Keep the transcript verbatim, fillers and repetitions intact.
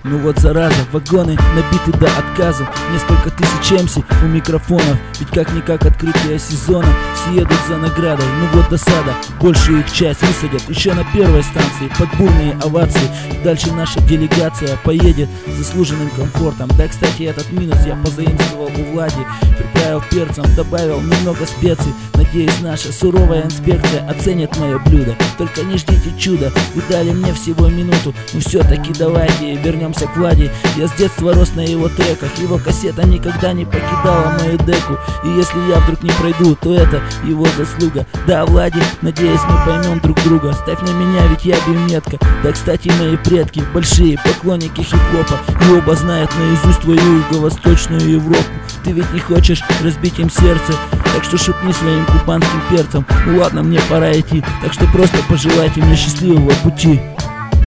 Ну вот зараза, вагоны набиты до отказа. Несколько тысяч эм си у микрофонов. Ведь как-никак открытие сезона. Съедут за наградой, ну вот досада. Большую их часть высадят еще на первой станции под бурные овации. Дальше наша делегация поедет с заслуженным комфортом. Да, кстати, этот минус я позаимствовал у Влади. Приправил перцем, добавил немного специй. Надеюсь, наша суровая инспекция оценит мое блюдо. Только не ждите чуда, вы дали мне всего минуту. Но все-таки давайте вернемся к Владе. Я с детства рос на его треках. Его кассета никогда не покидала мою деку. И если я вдруг не пройду, то это его заслуга. Да, Влади, надеюсь, мы поймем друг друга. Ставь на меня, ведь я бьюметка. Да, кстати, мои предки большие поклонники хип-хопа. И оба знают наизусть твою юго-восточную Европу. Ты ведь не хочешь разбить им сердце, так что шепни своим кубанским перцам. Ну ладно, мне пора идти, так что просто пожелайте мне счастливого пути.